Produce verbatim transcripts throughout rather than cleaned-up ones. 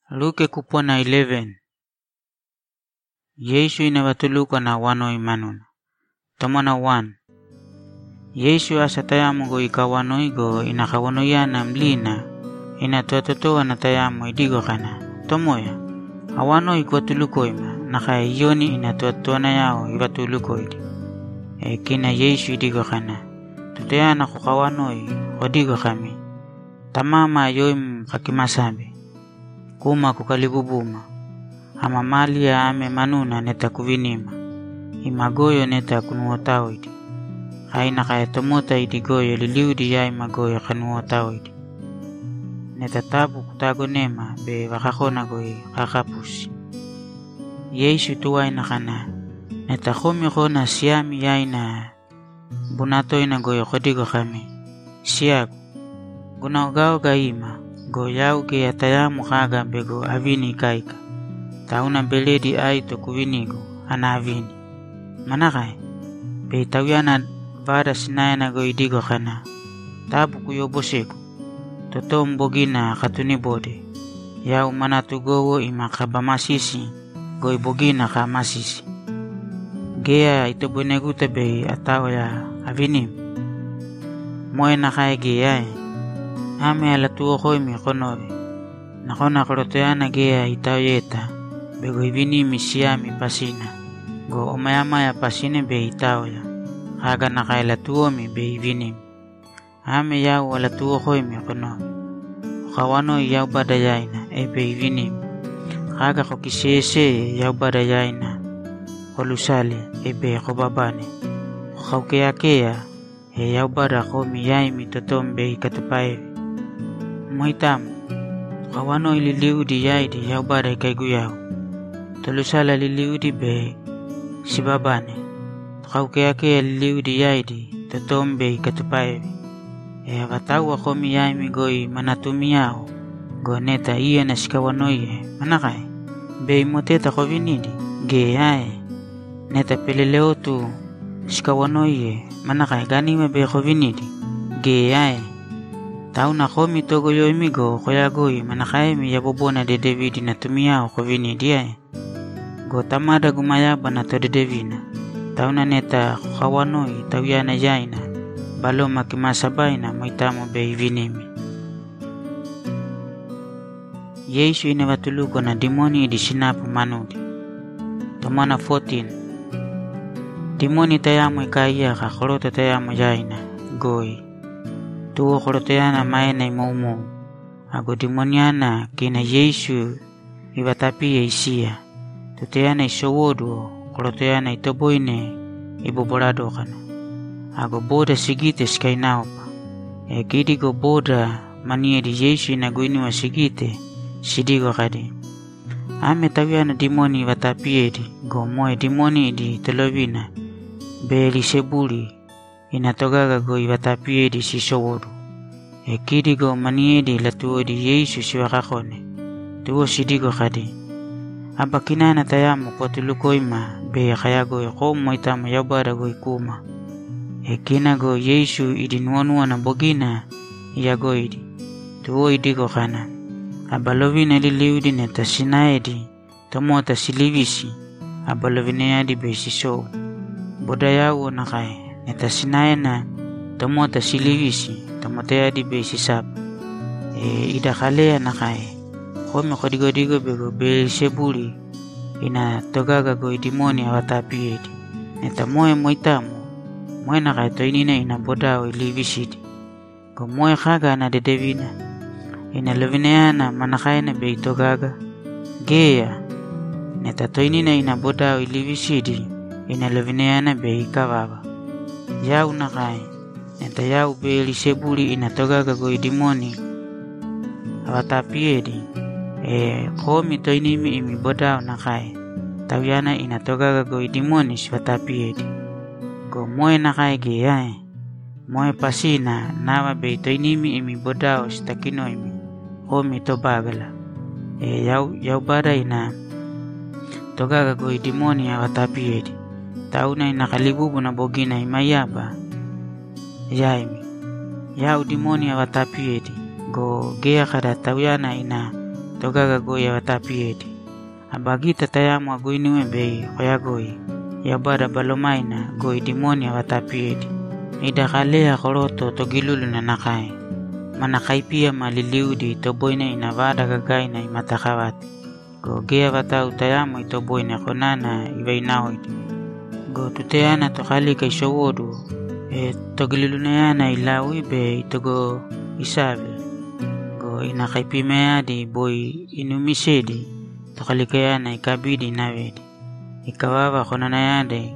Luke kupona eleven. Yesu inavatuluka na wano imanuna. Tomana one. Yesu asatayamu go ikawano igo inakawano yana mlina inatuatotoa na tayamu idigo kana. Tomoya. Awano ikwatuluko ima nakaya yoni inatuatoa na yao ivatuluko idi. E kina Yesu idigo kana. Tutayana kukawano i wadigo kami. Tamama yoim kakimasabi. Kuma kukalibubuma. Ama mali ya ame manuna neta kuvinima. Imagoyo neta kunuotao idi. Haina kaya tomota idigoyo liliudi ya imagoyo kanuotao idi. Neta tabu kutago nema be wakakona goi kakapusi. Yesu tuwa ina kana. Neta kumi kona siami ya ina bunato ina goyo kodigo kami. Siago. Gunaogao gaima. Go yau ke atayamu kaga bego avini kaika. Tauna beledi ai to kuvinigo ana avini. Manakai. Be tawiana vada sinayana go idigo kana. Tabu kuyoboseko. Toto mbogina katuni bode. Yau manatu gowo ima kabamasisi. Go ibogina ka masisi. Gea ito buneguta be atawa ya avinim. Moe nakai gea ame ala tuo koi mi konowe. Nakona korotoyana gea itaoyeta. Bego ibini misiami pasina. Go omayama ya pasine be itaoya. Haga nakaila tuo mi be ibinim. Ame yau ala tuo koi mi konowe. Kawano yau badayaina e be ibinim. Haga kokisese yau badayaina. Kolusale e be kobabane. Kaukea kea e yau bada komi yaimi totombe ikatupaevi. Moitamu, kawano ililiudi yaidi yau bada ikaigu yau. Tolusala liliudi be sibabane. Kaukeake liliudi yaidi totombe ikatupaevi. E avatawa komi yaimi goi manatumi yao. Go neta iya na sikawanoye. Manakai, be imoteta kovinidi. Ge yae. Neta peleleo tu sikawanoye. Manakai ganime be kovinidi. Ge yae. Tauna komi togo yo imigo koyagoi manakaemi ya bobona de Davidi na tumia ko vini dia. Go tamada gumayaba na to de Davina. Tauna neta kawanoi tawiana jaina. Baloma kimasabaina moitamo be vinimi. Yesu inavatuluko na dimoni di sinapu manudi. Tomana fourteen. Dimoni tayamu ikaiya ka korota tayamu jaina. Goi. Tuo koroteana maena imaumu. Ago dimoniana kina Yesu ivatapia isia. Tuteana isowodu koroteana itoboine iboborado kana. Ago boda sigite skainaupa. E kidigo boda manie di Yesu inaguini wa sigite sidigo kadi. Ame tawiana dimoni ivatapia di. Go moe dimoni di telovina. Beli sebuli. Inatogaga go ivatapie di sisowodu. E kidigo maniedi la tuo di Yesu siwakakone. Tuo sidigo kadi. Aba kinana tayamu kwa tuluko ima. Be kayago yako moitamu yabara go ikuma. E kinago Yesu idinuanua na bogina iyago idi. Tuo idigo kana. Aba lovina liliudi neta sinaedi. Tomota silivisi. Aba lovina yadi be siso. Bodayawo nakae. Neta sinayana tomota silivisi tomota yadi be sisap. E ida kalea nakae. Kome kodigo-digo bego be sebuli. Ina togaga go idimoni awatapiedi. Neta moe moitamu. Moe nakae toinina ina bodao ilivisidi. Go moe kaga na dedevina. Ina lovineana manakaina be itogaga. Gea. Neta toinina ina bodao ilivisidi. Ina lovineana be ikavava. Yau nakai. Neta yau beli sebuli inatogaga go idimoni. Awatapiedi. E komi toinimi imi bodao nakai. Tawiana inatogaga go idimoni siwatapiedi. Go moe nakai geae. Moe pasina nawa be toinimi imi bodao sitakino imi. Komi tobagala. E yau, yau bada ina togaga go idimoni awatapiedi. Tauna inakalibubu na bogina imayaba. Yaimi. Yau dimoni awatapiedi. Go gea kada tawiana ina togaga goi avatapiedi. Abagita tayamu agoiniwe bei koyagoi. Yabara balomaina goi dimoni avatapiedi. Idakalea koroto togilulu na nakai. Manakaipia maliliudi toboina inavada gagaina imatakawati. Go gea vatau tayamu itoboina konana ivainaoidi. Go tuteana tokalika isowodu. E togilulunayana ilawi be itogo isabe. Go inakaipimeadi boy inumisedi. Tokalikayana ikabidi navedi. Ikawawa konanayade.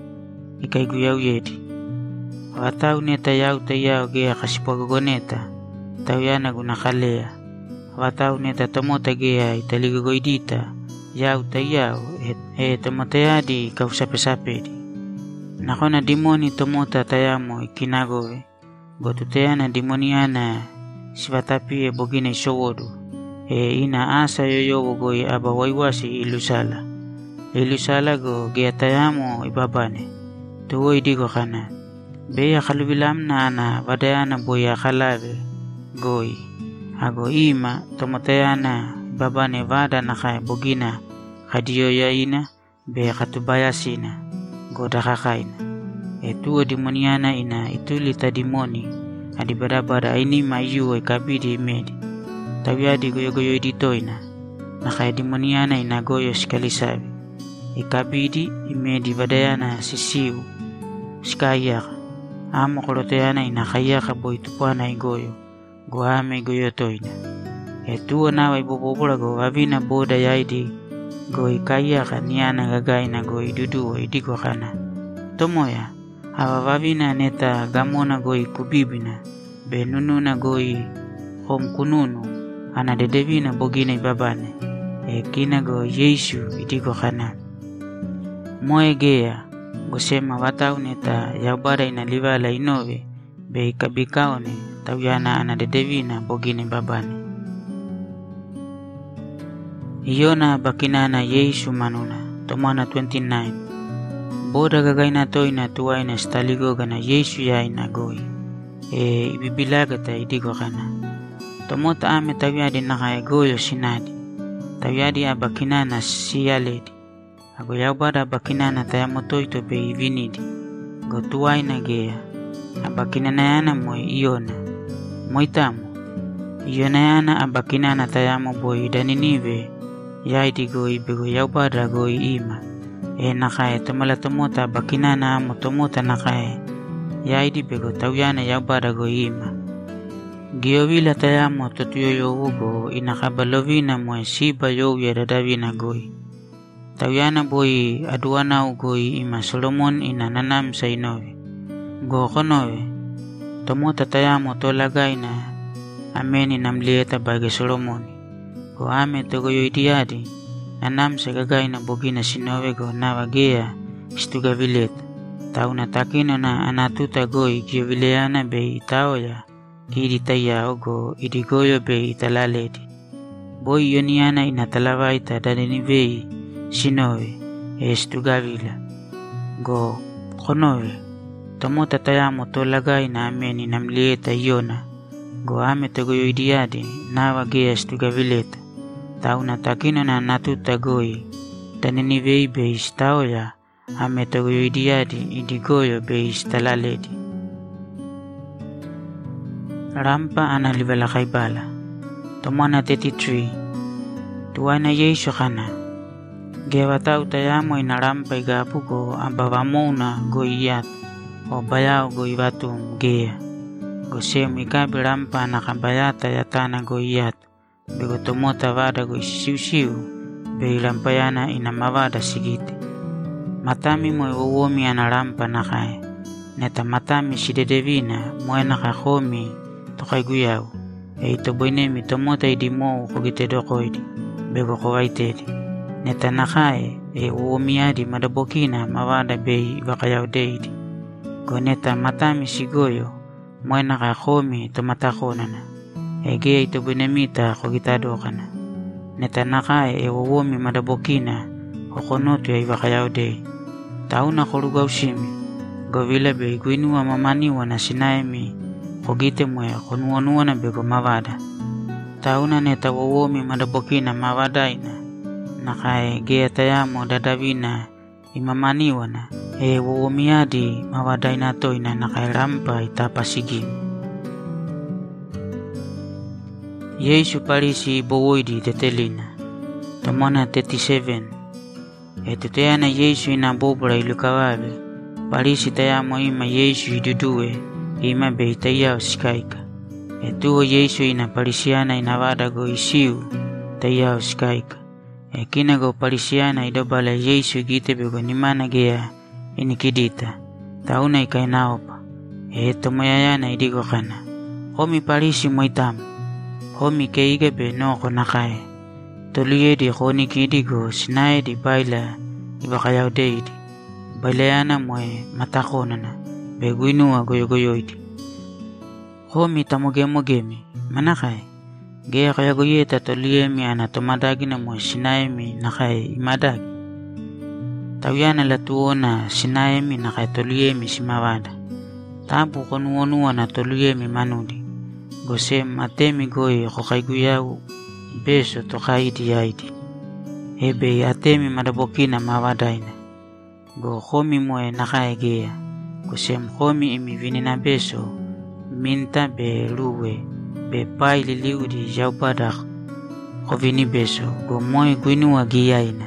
Ikaiguyawiyedi. Watau neta yau tayau gea kasipagogoneta. Tauyana gunakalea. Watau neta tomota gea italigogoidita. Yau tayau e, e tomotayadi kausapesapedi. Nakona dimoni tomota tayamu ikinagowe. Gotuteyana dimoniana sivatapie bogine isowodu. E ina asa yoyowo goi aba waiwasi ilusala. Ilusala go gea tayamu ibabane. Tuwo idigo kana. Beya kalubilamna ana vadayana boya kalave goi. Ago ima tomotayana babane vada nakai bogina kadiyo yaina be katubayasina godakakaina. E tuwo dimoniana ina itulita dimoni adibadabada ini mayuwa ikabidi imedi. Tawiadi goyo goyo iditoina nakai dimoniana ina goyo sikalisabi. Ikabidi imedi vadayana sisiu sikayaka. Amo koloteyana ina kayaka boy tupana igoyo. Goame goyo toina. E tuwa nawa ibobobola go wavina boda yaidi. Go ikayaka niana gagaina go iduduwa idigo kana. Tomoya. Hawa wavina neta gamona go ikubibina. Be nununa go hom kununu. Ana dedevina bogina ibabane. E kina go Yesu idigo kana. Moe gea. Gosema watau neta yaubara inalivala inove be ikabikaone tawiana anadedevina bogine babane. Iyona bakinana Yesu manuna tomana twenty-nine. Boda gagaina toina tuwaina staligoga na Yesu yaina goi. E ibibilagata idigo kana. Tomota ame tawiadi nakae goyo sinadi. Tawiadi abakinana siyaledi. Ago yaubara bakinana tayamotoito be ivinidi. Go tuwaina gea. Abakinana yana moe iona. Moitamu. Iona yana abakinana tayamo boy idaninive. Yaidi go ibego yaubara go ima. E nakae tomala tomota abakinana amo tomota nakae. Yaidi bego tawiana yaubara go ima. Giovila tayamo totuyoyo ugo inakabalovina moe siba yowie dadavina goi. Tawiana boy aduana ugoi ima Solomon ina nanam sa inowe. Go konowe. Tomota tayamo tolagaina. Ameni namlieta bage Solomoni. Go ame togoyo itiadi. Nanam sa gagaina bogina sinowe go nawagea istuga vileta. Tauna takino na anatuta goi giovileana be itaoya. Kiri taya ogo idigoyo be italaledi. Boy yoniana inatalavaita dadenivei. Sinowe, estugavila. Go, konowe. Tomota tayamo tolagai na ameni namlieta iona. Go ame togoyo idiadi, nawa gea estugavileta. Tauna takino na natuta goi. Tanenivei be istaoya, ame togoyo idiadi, idigoyo be istalaledi. Rampa analivala kaibala. Tomana thirty-three. Tuwana Yesu kana. Gewa tau tayamo inarampa igapuko ambavamuna goiyat o bayao goivatum gea. Gosemu ikabi rampa nakabayata yatana goiyat. Bego tomota vada goisiusiu be ilampayana inamavada sigite. Matami moe uwomi anarampa nakae. Neta matami sidedevina moe nakahomi tokaiguyau. E itoboinemi tomota idimo kogite dokoidi. Bego kowaitedi. Neta nakae e uomiadi madabokina mawada bei wakayau deidi. Go neta matami sigoyo moe nakahomi tomatakonana. E gea itoboinemita kogitadokana. Neta nakae e uomi madabokina kokonotu ya wakayau dei. Tauna koruga usimi. Go vile bei guinua mamaniwa na sinaemi kogite moe konuonua na bego mawada. tauna ne tawowomi madabokina mawadaina nakae gea tayamo dadavina imamaniwana e wowomiadi mawadaina toina nakae rampa itapasigim. Yesu parisi bowoidi tetelina tomona thirty-seven e tuteana Yesu ina bobra ilukawale parisi tayamo ima Yesu idudue ima beitaya sikaika e tuo Yesu ina parisiana inawada go isiu taya sikaika e kina go parisiana idobala Yesu gite bego nimana gea inikidita tauna ikainaopa e tomoyayana idigo kana homi parisi moitamu homi keige be noko nakae toluyedi khoni kidigo sinaedi baila ibakayaudeidi bailayana moe matakonana beguinua goyogoyoidi homi tamogemo-gemi manakae gea kayagoyeta toluyemi ana tomadagina moe sinaemi nakae imadagi tawiana latuona sinaemi nakae toluyemi simawada tabu konuonua na toluyemi manudi gosem atemi goe kokaiguyau beso tokaidi yaidi ebe atemi madabokina mawadaina go homi moe nakae gea gosem homi imi vinina beso minta be luwe be paili liudi jaubadak kovini beso go moe guinua giyaina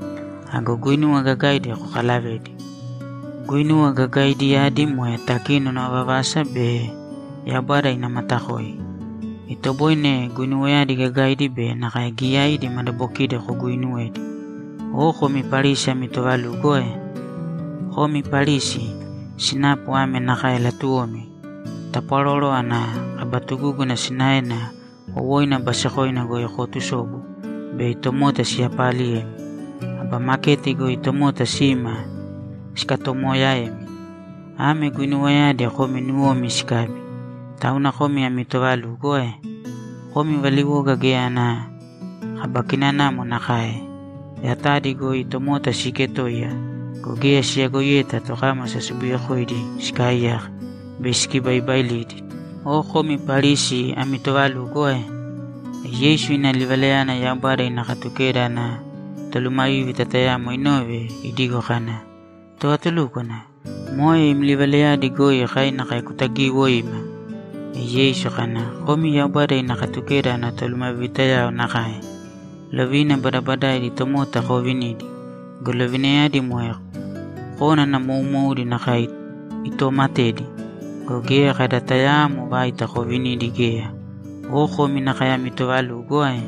ago guinua gagaide kokalavedi guinua gagaidi yadi moe takino na vavasa be yabada ina matakoi itoboine guinua yadi gagaidi be nakae giyaidi madabokide ko guinuedi o homi parisi amitovalu goe homi parisi sinapu ame nakae latuomi taparoro ana abatugugu na sinaena owoina basakoina go yokotu sobu be itomota siapalie aba maketi go itomota sima skatomoyaemi ame guinua yadi homi nuomi sikabi tauna homi amitovalu goe homi valiwoga geana abakinana monakae yatadi go itomota siketoya go gea siagoyeta tokama sasubuya khoidi skaya beski baibailidi o homi parisi amitovalu goe Yesu ina livaleana yambara ina katukera na tolumayu vitatayamo inove idigo kana toatulukona moe imlivalea digoe khaina kay kutagi woima Yesu kana homi yambara ina katukera na tolumayu vitaya na kay lavina barabada di tomota khovinidi golovine di moe kona na muumudi na kay itomatedi go gea kada tayamo baita khovini digea o khomi na kaya mitovalu goe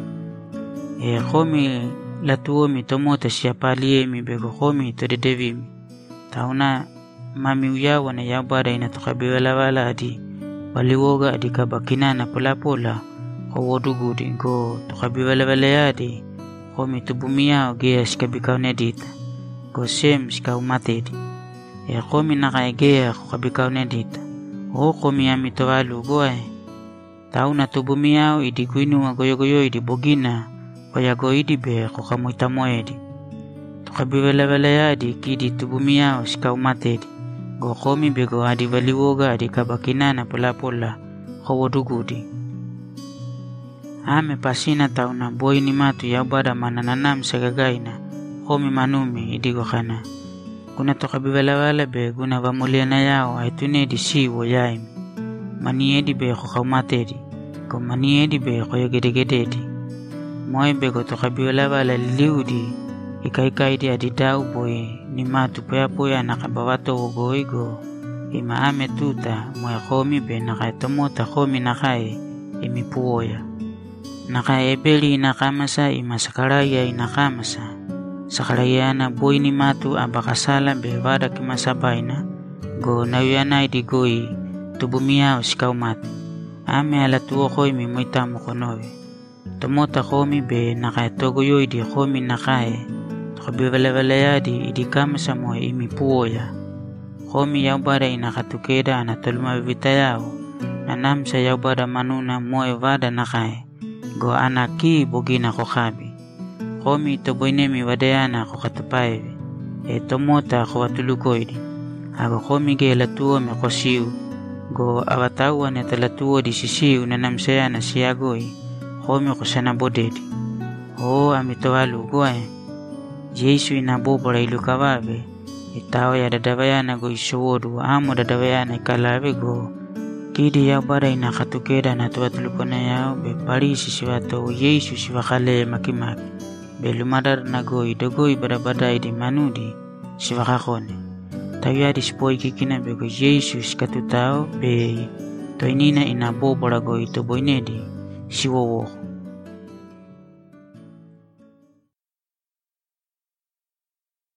e khomi latuomi tomota siapalie mi bego khomi to dedevimi tauna mami uyawa na yabara ina tokabiwala wala adi waliwoga adi kabakinana pola pola kowodugudi go tokabiwala wala adi khomi tubumia gea sikabikaune dita go sem sikaumatedi e khomi na kaya gea kokabikaune dita o khomi amitovalu goe tauna tubumiao idiguinu goyogoyo idibogina koyago idibe kokamuita moedi tukabivela vela yadi kidi tubumiao sikaumatedi go khomi bego adi valiwoga adi kabakinana pola pola kowodugudi ame pasina tauna boini matu yabada manananam sagagaina khomi manumi idigo kana kuna tukabivela wala be guna vamuliana yao aitunedi siwo yaimi maniedi be khokamatedi ko maniedi be khoyegedegededi moy be go to khabiola wala liudi ikaikaidi adidau boy ni matu poya poya nakabawato goigo ima ame tuta moy khomi be nakatomota khomi nakai imipuoya nakai ebeli nakamasa ima sakaraya inakamasa sakarayana boy ni matu abakasala be wada kimasabaina go nawiyana idigoi tubumia usikaumat ame ala tuo khoimi moitamu konowe tomota khomi be nakae togoyo idi khomi nakae tokabivele yadi idikama samo imi puoya khomi yabara inakatukeda anatolma vitayao nanamsa yabara manuna moe vada nakae go anaki bogina kokhabi khomi toboinemi wadayana kokatupaive e tomota khowatulukoidi ago khomi ge la tuo me kosiu go awatawa ne talatuo di sisiu na namsaya na siagoi komi kusana bodedi. O amitoalu goe. Yesu inabobora ilukavabe. Itao ya dadavayana go ishowodu amo dadavayana ikalave go. Kidi ya bara inakatukeda na tuatulupona yao be parisi siwato Yesu siwakale makimaki. Be lumadar na go idogoi barabada idi manudi siwakakone. Tawiadi spoi kikina be go Yesu sikatutao be toinina inabobora go itoboinedi siwowo.